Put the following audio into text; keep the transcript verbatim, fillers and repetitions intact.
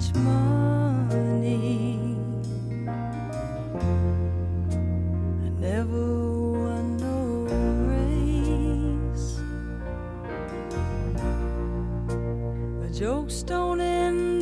much money. I never won no race. My jokes don't end